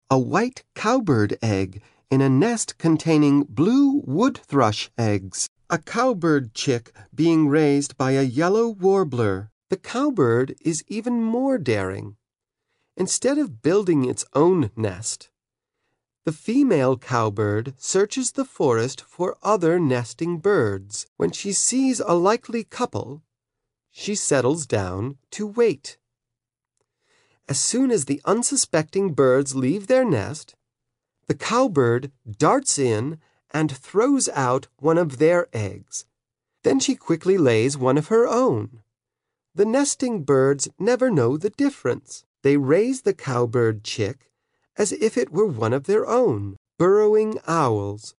A white cowbird egg in a nest containing blue wood thrush eggs. A cowbird chick being raised by a yellow warbler. The cowbird is even more daring. Instead of building its own nest, the female cowbird searches the forest for other nesting birds. When she sees a likely couple, she settles down to wait. As soon as the unsuspecting birds leave their nest, the cowbird darts in and throws out one of their eggs. Then she quickly lays one of her own. The nesting birds never know the difference. They raise the cowbird chick as if it were one of their own. Burrowing owls